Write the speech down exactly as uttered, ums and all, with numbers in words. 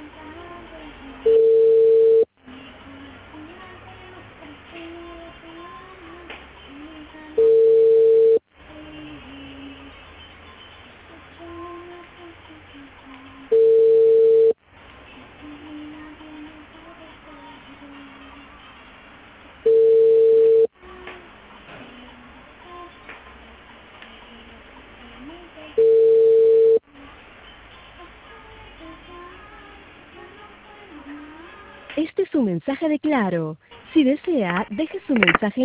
Este es un mensaje de Claro. Si desea, deje su mensaje